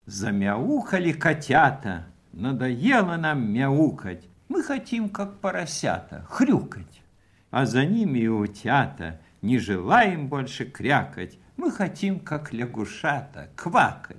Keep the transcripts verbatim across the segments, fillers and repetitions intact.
Замяукали котята, надоело нам мяукать. Мы хотим, как поросята, хрюкать. А за ними и утята, не желаем больше крякать. Мы хотим, как лягушата, квакать.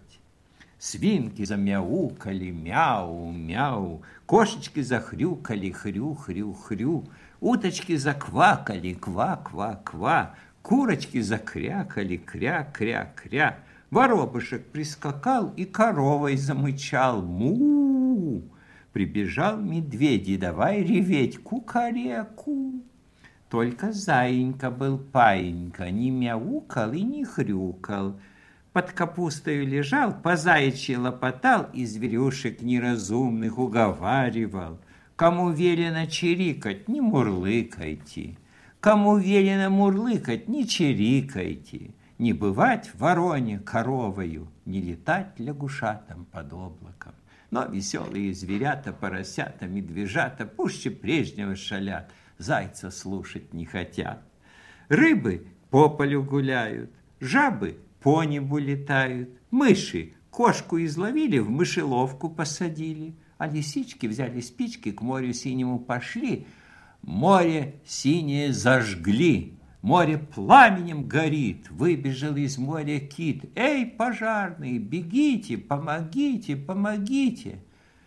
Свинки замяукали, мяу, мяу. Кошечки захрюкали, хрю, хрю, хрю. Уточки заквакали, ква, ква, ква. Курочки закрякали, кря, кря, кря. Воробушек прискакал и коровой замычал. Му! Прибежал медведь, давай реветь, кукареку. Только заинька был паинька, не мяукал и не хрюкал. Под капустою лежал, по заячьи лопотал и зверюшек неразумных уговаривал. Кому велено чирикать, не мурлыкайте. Кому велено мурлыкать, не чирикайте. Не бывать вороне коровою, не летать лягушатам под облаком. Но веселые зверята, поросята, медвежата пуще прежнего шалят, зайца слушать не хотят. Рыбы по полю гуляют, жабы по небу летают, мыши кошку изловили, в мышеловку посадили, а лисички взяли спички, к морю синему пошли, море синее зажгли. Море пламенем горит, выбежал из моря кит. Эй, пожарные, бегите, помогите, помогите.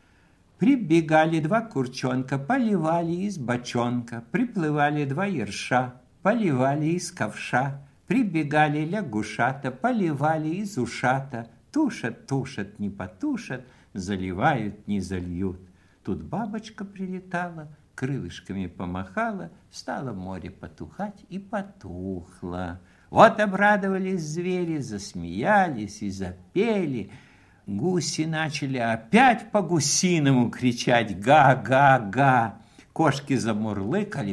Прибегали два курчонка, поливали из бочонка. Приплывали два ерша, поливали из ковша. Прибегали лягушата, поливали из ушата. Тушат, тушат, не потушат, заливают, не зальют. Тут бабочка прилетала, крылышками помахала, стало море потухать и потухло. Вот обрадовались звери, засмеялись и запели. Гуси начали опять по-гусиному кричать «га-га-га». Кошки замурлыкали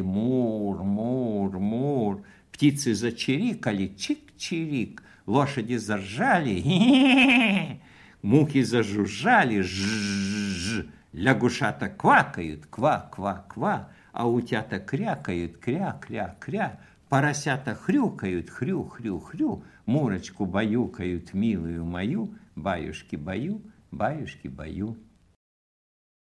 «мур-мур-мур». Птицы зачирикали «чик-чирик». Лошади заржали «хе-хе-хе». Мухи зажужжали «жжж». Лягушата квакают, ква-ква-ква, а утята крякают, кря-кря-кря, поросята хрюкают, хрю-хрю-хрю, мурочку баюкают, милую мою, баюшки-баю, баюшки-баю.